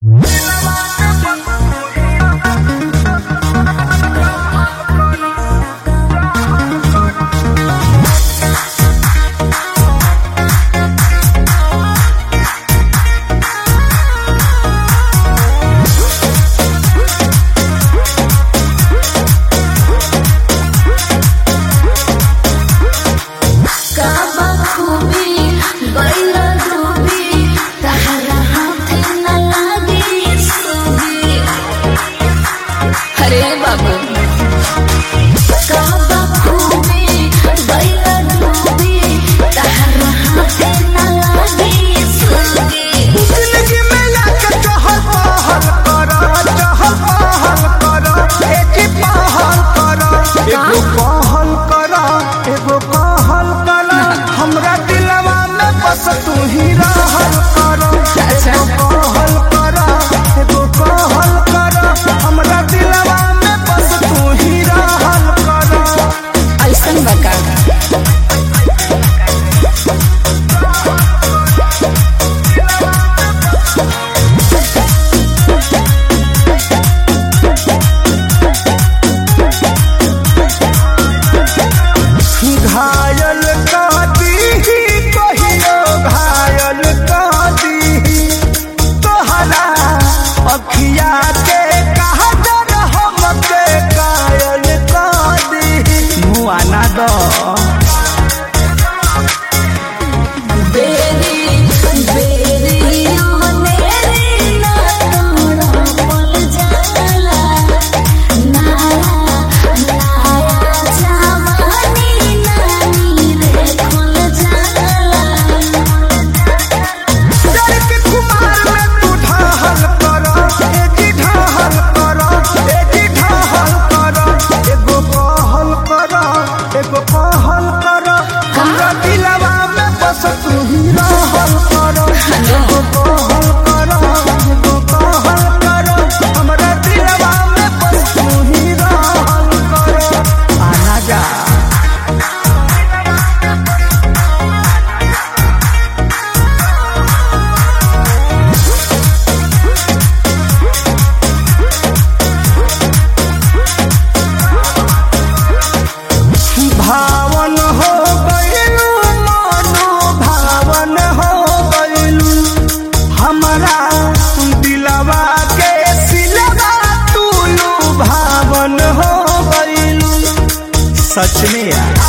तू ही रहल कर कहल कर एगो कहल कर हमरा दिलवा में बस तू ही रहल कर। ऐसन बका घायल कादी कहियो घायल कादी तोहरा अखिया के काजर हमके कायल कादी मुआ ना दो कहल कर हमरा दिलवा में बस तू ही रहल कर कहल कर कहल कर हमरा दिलवा में बस तू ही रहल कर। आना जा भावन हो गइलू मनो भावन हो गइलू हमारा दिलवा के सिलवा तूलू भावन हो गइलू सच में यार।